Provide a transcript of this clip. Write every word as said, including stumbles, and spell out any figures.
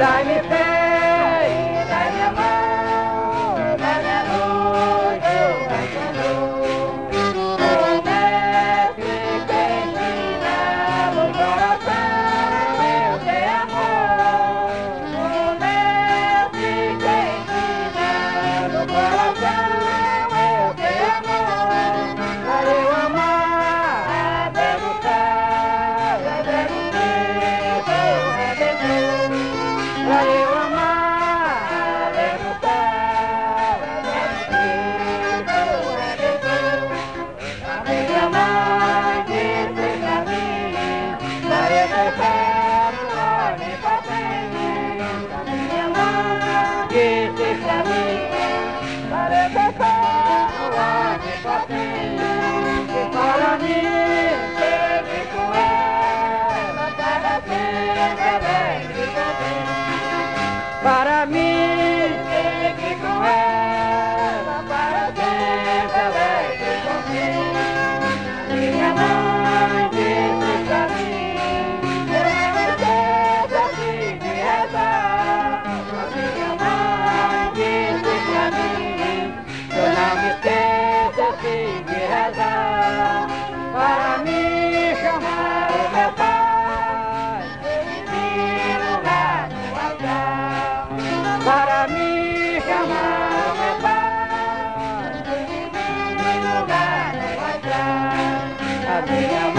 Dai-me fé, dai-me amor, dai-me a luz do Senhor. O mestre que ensina no coração eu te amor. O mestre que ensina no coração eu te amor. Para eu amar, até no céu, até no céu, Redentor. Pra eu amar, até no céu, até no céu, Redentor. A minha mãe disse pra mim, para eu pecar o onipotente. A minha mãe disse pra mim, para eu pecar o onipotente. E para mim, teve com ela, para sempre alegre e contente. Para mim, fique com ela, para sempre alegre e contente. Minha mãe disse pra mim, eu não esqueço assim de rezar. Minha mãe disse pra mim, eu não me esqueço assim de rezar. Para me chamar o meu pai, ele lugar no altar. Para me chamar o meu pai, ele lugar no altar. A minha